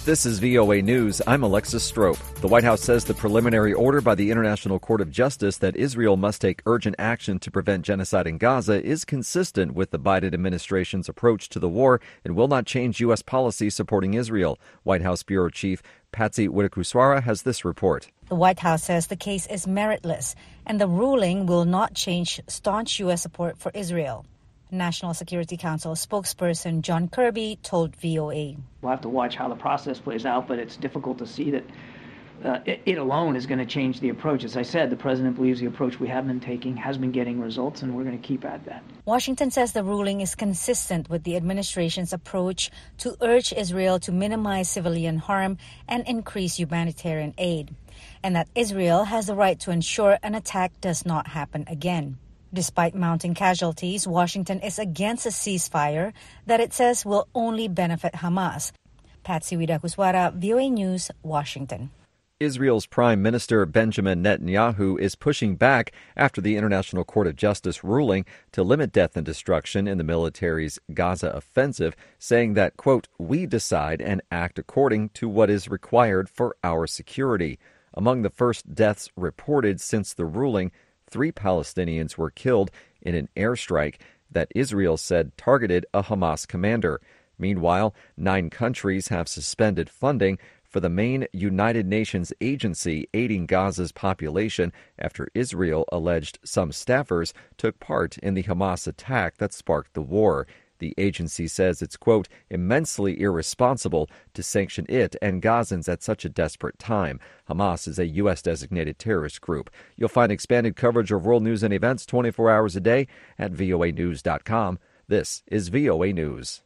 This is VOA News. I'm Alexis Strope. The White House says the preliminary order by the International Court of Justice that Israel must take urgent action to prevent genocide in Gaza is consistent with the Biden administration's approach to the war and will not change U.S. policy supporting Israel. White House Bureau Chief Patsy Widakuswara has this report. The White House says the case is meritless and the ruling will not change staunch U.S. support for Israel. National Security Council spokesperson John Kirby told VOA. We'll have to watch how the process plays out, but it's difficult to see that it alone is going to change the approach. As I said, the president believes the approach we have been taking has been getting results, and we're going to keep at that. Washington says the ruling is consistent with the administration's approach to urge Israel to minimize civilian harm and increase humanitarian aid, and that Israel has the right to ensure an attack does not happen again. Despite mounting casualties, Washington is against a ceasefire that it says will only benefit Hamas. Patsy Widakuswara, VOA News, Washington. Israel's Prime Minister Benjamin Netanyahu is pushing back after the International Court of Justice ruling to limit death and destruction in the military's Gaza offensive, saying that, quote, "we decide and act according to what is required for our security." Among the first deaths reported since the ruling, 3 Palestinians were killed in an airstrike that Israel said targeted a Hamas commander. Meanwhile, 9 countries have suspended funding for the main United Nations agency aiding Gaza's population after Israel alleged some staffers took part in the Hamas attack that sparked the war. The agency says it's, quote, "immensely irresponsible to sanction it and Gazans at such a desperate time." Hamas is a U.S.-designated terrorist group. You'll find expanded coverage of world news and events 24 hours a day at voanews.com. This is VOA News.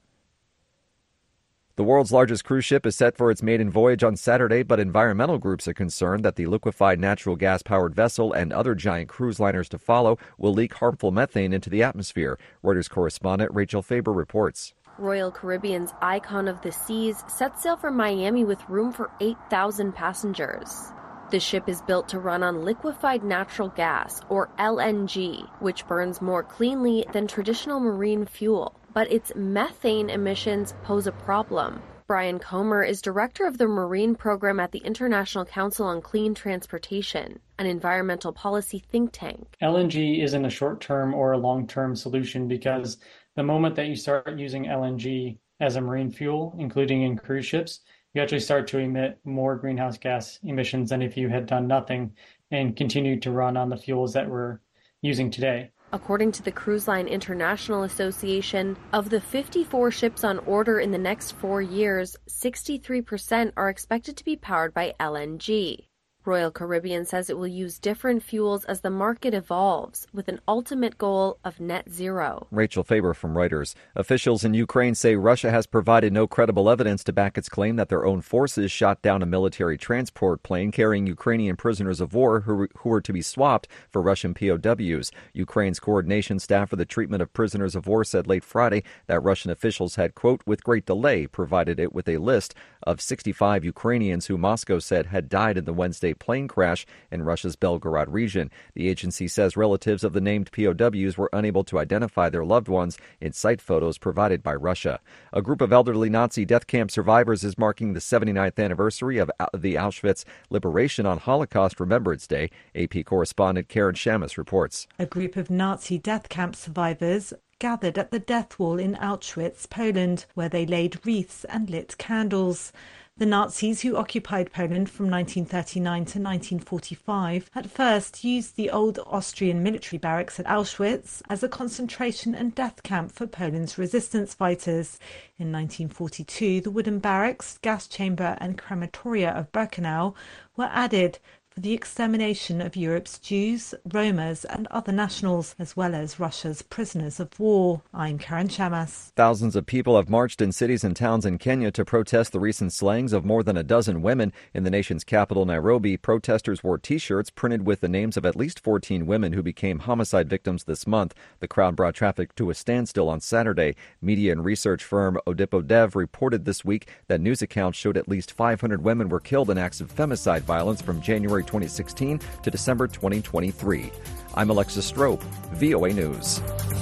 The world's largest cruise ship is set for its maiden voyage on Saturday, but environmental groups are concerned that the liquefied natural gas-powered vessel and other giant cruise liners to follow will leak harmful methane into the atmosphere. Reuters correspondent Rachel Faber reports. Royal Caribbean's Icon of the Seas sets sail for Miami with room for 8,000 passengers. The ship is built to run on liquefied natural gas, or LNG, which burns more cleanly than traditional marine fuel. But its methane emissions pose a problem. Brian Comer is director of the marine program at the International Council on Clean Transportation, an environmental policy think tank. LNG isn't a short-term or a long-term solution because the moment that you start using LNG as a marine fuel, including in cruise ships, you actually start to emit more greenhouse gas emissions than if you had done nothing and continued to run on the fuels that we're using today. According to the Cruise Line International Association, of the 54 ships on order in the next 4 years, 63% are expected to be powered by LNG. Royal Caribbean says it will use different fuels as the market evolves, with an ultimate goal of net zero. Rachel Faber from Reuters. Officials in Ukraine say Russia has provided no credible evidence to back its claim that their own forces shot down a military transport plane carrying Ukrainian prisoners of war who were to be swapped for Russian POWs. Ukraine's coordination staff for the treatment of prisoners of war said late Friday that Russian officials had, quote, "with great delay," provided it with a list of 65 Ukrainians who Moscow said had died in the Wednesday plane crash in Russia's Belgorod region. The agency says relatives of the named POWs were unable to identify their loved ones in sight photos provided by Russia. A group of elderly Nazi death camp survivors is marking the 79th anniversary of the Auschwitz liberation on Holocaust Remembrance Day. AP correspondent Karen Shamus reports. A group of Nazi death camp survivors gathered at the death wall in Auschwitz, Poland, where they laid wreaths and lit candles. The Nazis, who occupied Poland from 1939 to 1945, at first used the old Austrian military barracks at Auschwitz as a concentration and death camp for Poland's resistance fighters. In 1942, the wooden barracks, gas chamber and crematoria of Birkenau were added for the extermination of Europe's Jews, Romas and other nationals, as well as Russia's prisoners of war. I'm Karen Shamas. Thousands of people have marched in cities and towns in Kenya to protest the recent slayings of more than a dozen women. In the nation's capital, Nairobi, protesters wore T-shirts printed with the names of at least 14 women who became homicide victims this month. The crowd brought traffic to a standstill on Saturday. Media and research firm Odipo Dev reported this week that news accounts showed at least 500 women were killed in acts of femicide violence from January 2016 to December 2023. I'm Alexis Strope, VOA News.